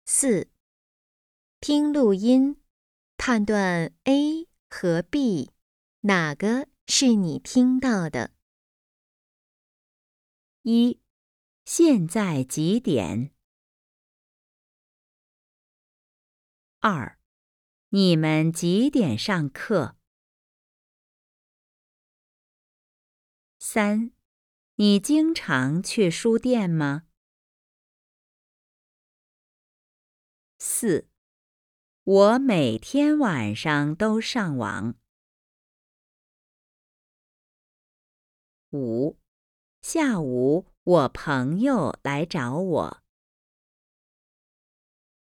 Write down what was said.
4. 听录音，判断 A 和 B 哪个是你听到的。 1. 现在几点？2. 你们几点上课？3. 你经常去书店吗？4. 我每天晚上都上网。5. 下午我朋友来找我。